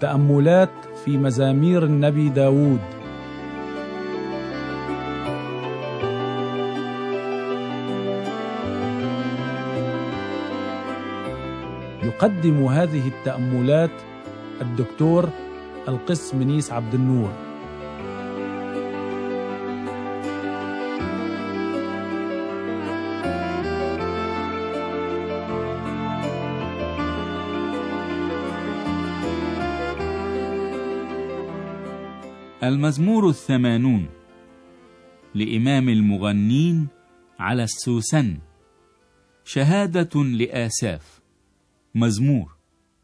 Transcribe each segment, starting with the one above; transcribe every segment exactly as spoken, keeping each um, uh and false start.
تأملات في مزامير النبي داود. يقدم هذه التأملات الدكتور القس منيس عبد النور. المزمور الثمانون لإمام المغنين على السوسن، شهادة لآساف. مزمور: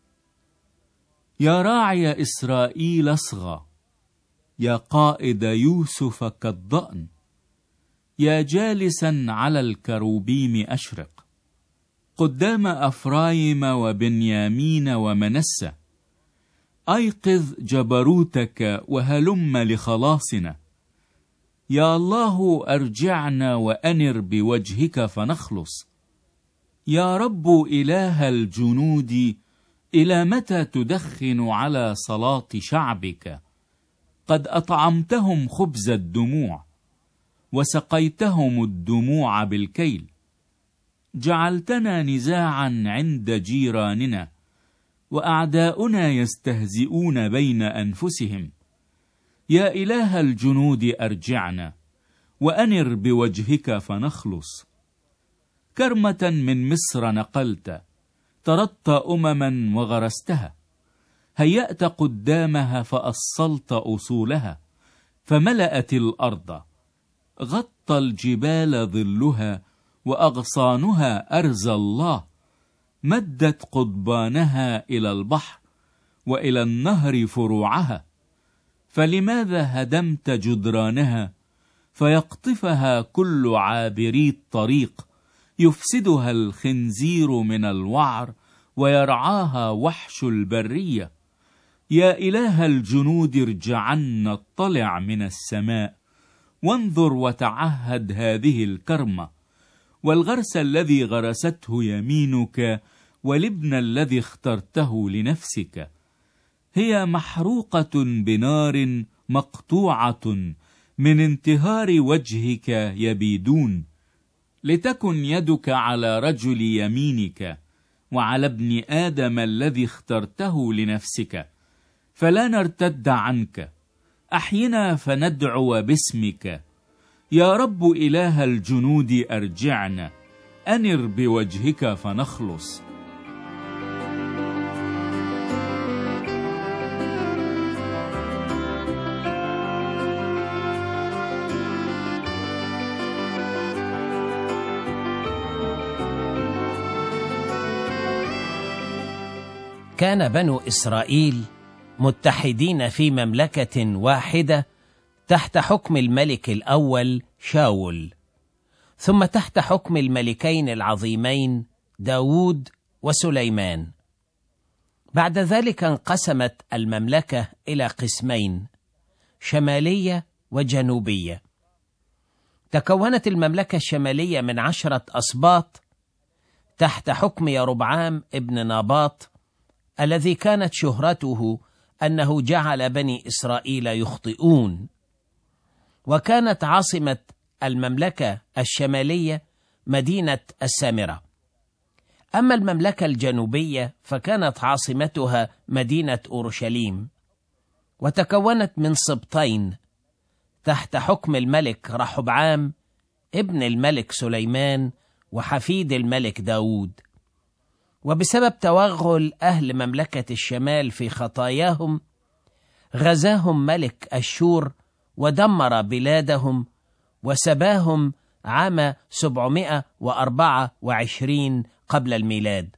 يا راعي إسرائيل اصغى، يا قائد يوسف كالضأن، يا جالسا على الكروبيم أشرق، قدام أفرايم وبنيامين ومنسى، أيقظ جبروتك وهلم لخلاصنا. يا الله أرجعنا وأنر بوجهك فنخلص. يا رب إله الجنود، إلى متى تدخن على صلاة شعبك؟ قد أطعمتهم خبز الدموع وسقيتهم الدموع بالكيل. جعلتنا نزاعا عند جيراننا، وأعداؤنا يستهزئون بين أنفسهم. يا إله الجنود أرجعنا وأنر بوجهك فنخلص. كرمة من مصر نقلت، طردت أمما وغرستها، هيأت قدامها فأصلت أصولها، فملأت الأرض. غطى الجبال ظلها، وأغصانها أرزى الله. مدت قضبانها إلى البحر، وإلى النهر فروعها. فلماذا هدمت جدرانها، فيقطفها كل عابري الطريق؟ يفسدها الخنزير من الوعر، ويرعاها وحش البرية. يا إله الجنود ارجعن، اطلع من السماء، وانظر وتعهد هذه الكرمة، والغرس الذي غرسته يمينك، والابن الذي اخترته لنفسك. هي محروقة بنار مقطوعة، من انتهار وجهك يبيدون. لتكن يدك على رجل يمينك، وعلى ابن آدم الذي اخترته لنفسك، فلا نرتد عنك. أحينا فندعو باسمك. يا رب إله الجنود أرجعنا، أنر بوجهك فنخلص. كان بنو إسرائيل متحدين في مملكة واحدة تحت حكم الملك الأول شاول، ثم تحت حكم الملكين العظيمين داود وسليمان. بعد ذلك انقسمت المملكة إلى قسمين، شمالية وجنوبية. تكونت المملكة الشمالية من عشرة أسباط تحت حكم يربعام ابن ناباط، الذي كانت شهرته أنه جعل بني إسرائيل يخطئون. وكانت عاصمة المملكة الشمالية مدينة السامرة. أما المملكة الجنوبية فكانت عاصمتها مدينة أورشليم، وتكونت من سبطين تحت حكم الملك رحبعام ابن الملك سليمان وحفيد الملك داود. وبسبب توغل أهل مملكة الشمال في خطاياهم، غزاهم ملك أشور ودمر بلادهم وسباهم عام سبعمائة وأربعة وعشرين قبل الميلاد.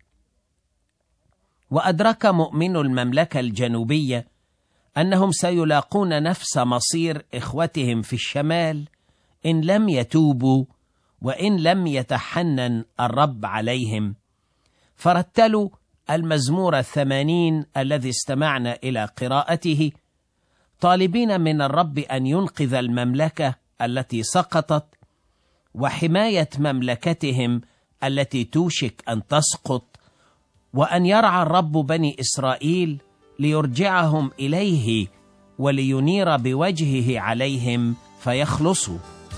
وأدرك مؤمنو المملكة الجنوبية أنهم سيلاقون نفس مصير إخوتهم في الشمال إن لم يتوبوا وإن لم يتحنن الرب عليهم، فرتلوا المزمور الثمانين الذي استمعنا إلى قراءته، طالبين من الرب أن ينقذ المملكة التي سقطت، وحماية مملكتهم التي توشك أن تسقط، وأن يرعى الرب بني إسرائيل ليرجعهم إليه ولينير بوجهه عليهم فيخلصوا.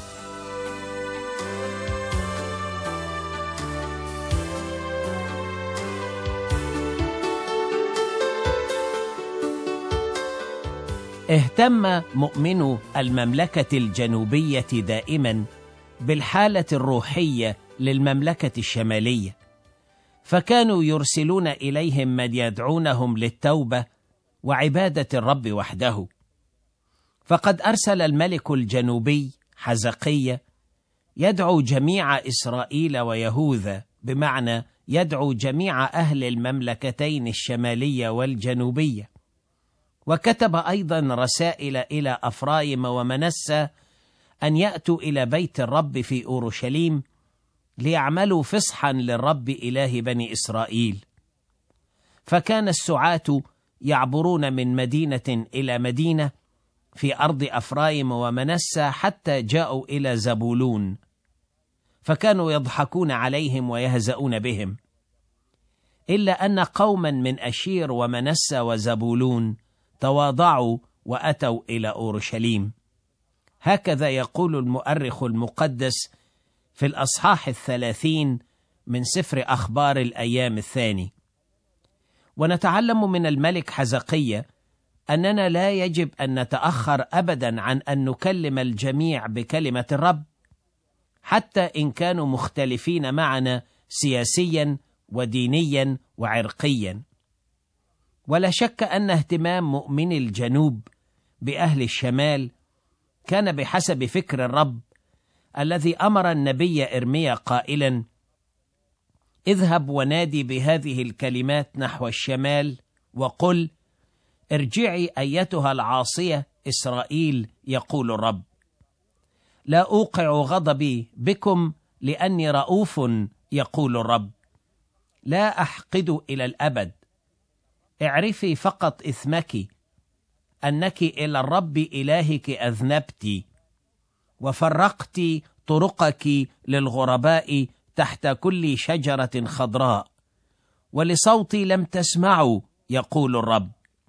اهتم مؤمنو المملكة الجنوبية دائما بالحالة الروحية للمملكة الشمالية، فكانوا يرسلون إليهم من يدعونهم للتوبة وعبادة الرب وحده. فقد أرسل الملك الجنوبي حزقية يدعو جميع إسرائيل ويهوذا، بمعنى يدعو جميع أهل المملكتين الشمالية والجنوبية، وكتب أيضا رسائل إلى أفرايم ومنسى أن يأتوا إلى بيت الرب في أورشليم ليعملوا فصحا للرب إله بني إسرائيل. فكان السعاة يعبرون من مدينة إلى مدينة في أرض أفرايم ومنسى حتى جاءوا إلى زبولون، فكانوا يضحكون عليهم ويهزؤون بهم، إلا أن قوما من أشير ومنسى وزبولون تواضعوا وأتوا إلى أورشليم. هكذا يقول المؤرخ المقدس في الأصحاح الثلاثين من سفر أخبار الأيام الثاني. ونتعلم من الملك حزقية أننا لا يجب أن نتأخر أبدا عن أن نكلم الجميع بكلمة الرب، حتى إن كانوا مختلفين معنا سياسيا ودينيا وعرقيا. ولا شك أن اهتمام مؤمني الجنوب بأهل الشمال كان بحسب فكر الرب الذي أمر النبي إرميا قائلا: اذهب ونادي بهذه الكلمات نحو الشمال وقل: ارجعي أيتها العاصية إسرائيل، يقول الرب، لا أوقع غضبي بكم لأني رؤوف، يقول الرب، لا أحقد إلى الأبد. اعرفي فقط إثمك، أنك إلى الرب إلهك أذنبت، وفرقت طرقك للغرباء تحت كل شجرة خضراء، ولصوتي لم تسمعوا، يقول الرب.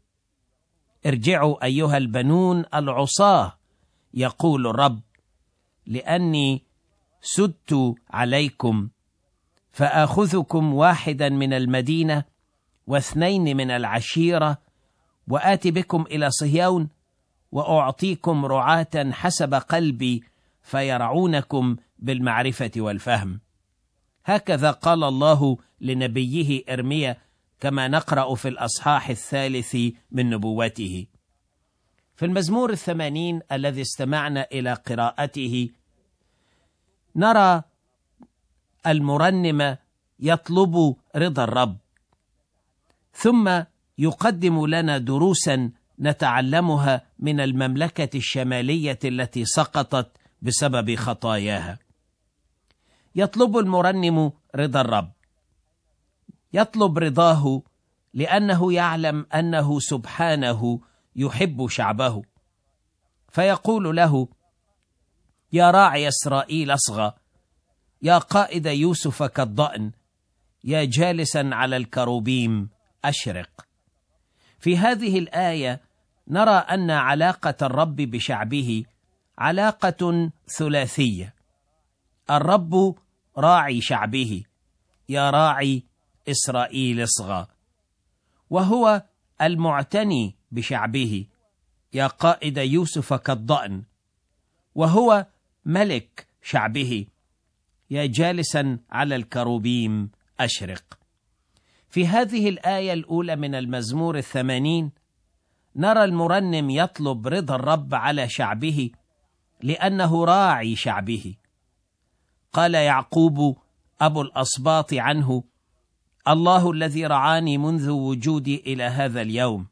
ارجعوا أيها البنون العصاة، يقول الرب، لأني سدت عليكم، فآخذكم واحدا من المدينة واثنين من العشيرة، وآتي بكم إلى صهيون، وأعطيكم رعاة حسب قلبي فيرعونكم بالمعرفة والفهم. هكذا قال الله لنبيه إرميا، كما نقرأ في الأصحاح الثالث من نبوته. في المزمور الثمانين الذي استمعنا إلى قراءته نرى المرنم يطلب رضا الرب، ثم يقدم لنا دروسا نتعلمها من المملكة الشمالية التي سقطت بسبب خطاياها. يطلب المرنم رضا الرب، يطلب رضاه لأنه يعلم أنه سبحانه يحب شعبه، فيقول له: يا راعي إسرائيل أصغى، يا قائد يوسف كالضأن، يا جالسا على الكروبيم أشرق. في هذه الآية نرى أن علاقة الرب بشعبه علاقة ثلاثية: الرب راعي شعبه، يا راعي إسرائيل اصغى، وهو المعتني بشعبه، يا قائد يوسف كالضأن، وهو ملك شعبه، يا جالسا على الكروبيم أشرق. في هذه الآية الأولى من المزمور الثمانين نرى المرنم يطلب رضا الرب على شعبه لأنه راعي شعبه. قال يعقوب أبو الأصباط عنه: الله الذي رعاني منذ وجودي إلى هذا اليوم.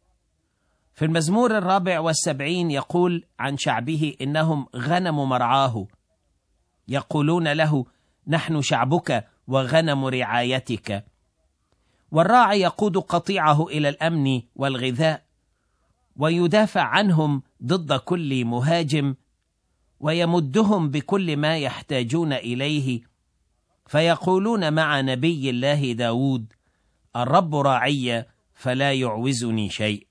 في المزمور الرابع والسبعين يقول عن شعبه: إنهم غنم مرعاه، يقولون له: نحن شعبك وغنم رعايتك. والراعي يقود قطيعه إلى الأمن والغذاء، ويدافع عنهم ضد كل مهاجم، ويمدهم بكل ما يحتاجون إليه. فيقولون مع نبي الله داود: الرب راعي فلا يعوزني شيء.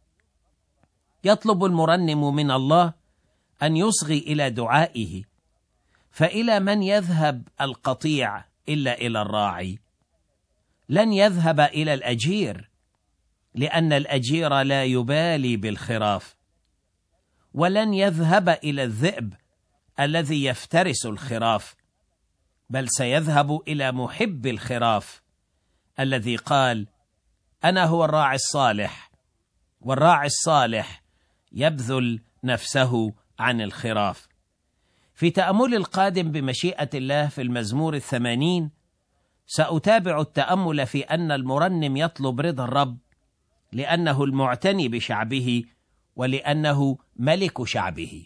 يطلب المرنم من الله أن يصغي إلى دعائه، فإلى من يذهب القطيع إلا إلى الراعي؟ لن يذهب إلى الأجير، لأن الأجير لا يبالي بالخراف، ولن يذهب إلى الذئب الذي يفترس الخراف، بل سيذهب إلى محب الخراف الذي قال: أنا هو الراعي الصالح، والراعي الصالح يبذل نفسه عن الخراف. في تأمل القادم بمشيئة الله في المزمور الثمانين سأتابع التأمل في أن المرنم يطلب رضا الرب لأنه المعتني بشعبه ولأنه ملك شعبه.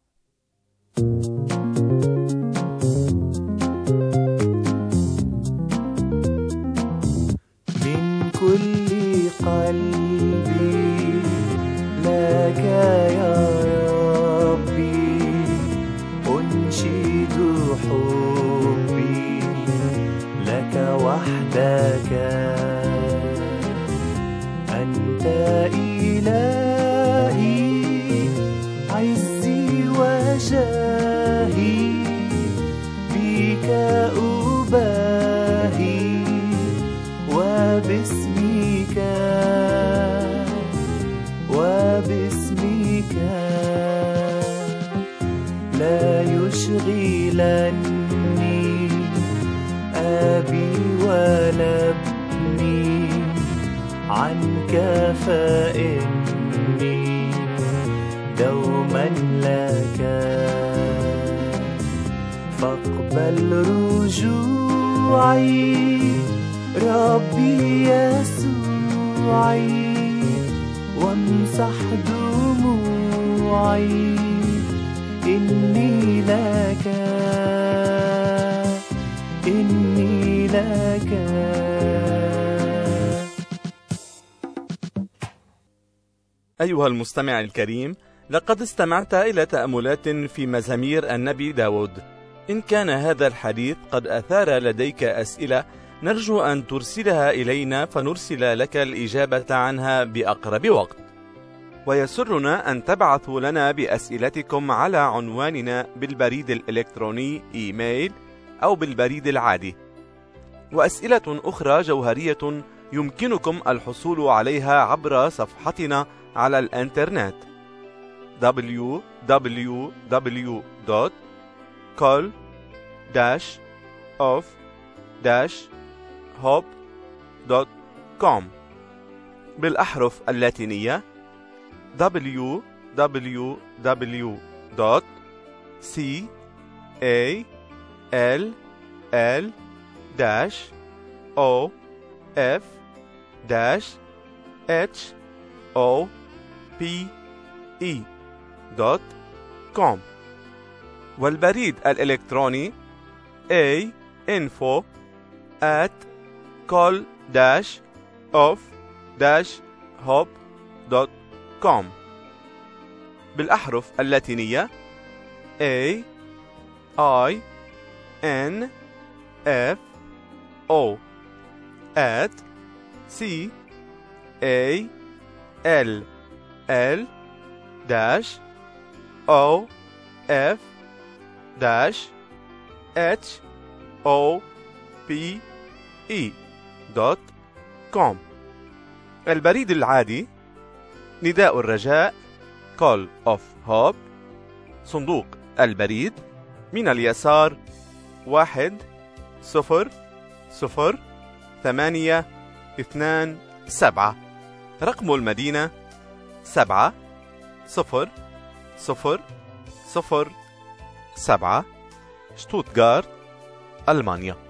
من كل قلبي لك يا ربي أنشد حبي لك وحدك، أنت إلهي عزي وجاهي، بك أباهي وباسمك وباسمك لا يشغلني أبي ولا ابني عنك، فإني دوما لك، فاقبل رجوعي ربي يسوعي، وامسح دموعي، إني لك إني لك. أيها المستمع الكريم، لقد استمعت إلى تأملات في مزامير النبي داود. إن كان هذا الحديث قد أثار لديك أسئلة، نرجو أن ترسلها إلينا فنرسل لك الإجابة عنها بأقرب وقت. ويسرنا أن تبعثوا لنا بأسئلتكم على عنواننا بالبريد الإلكتروني إيميل أو بالبريد العادي. وأسئلة أخرى جوهرية يمكنكم الحصول عليها عبر صفحتنا على الإنترنت دبليو دبليو دبليو دوت كول داش أوف داش هوب دوت كوم بالأحرف اللاتينية دبليو دبليو دبليو دوت سي إيه إل إل داش أو إف داش إتش أو بي إي دوت كوم، والبريد الإلكتروني A info at call dash of dash hop دوت كوم بالأحرف اللاتينية A I N F O at C A L L dash O F dash H O P E دوت كوم. البريد العادي نداء الرجاء Call of Hope، صندوق البريد من اليسار واحد صفر صفر ثمانية اثنان سبعة، رقم المدينة سبعة صفر صفر صفر سبعة، شتوتغارت، ألمانيا.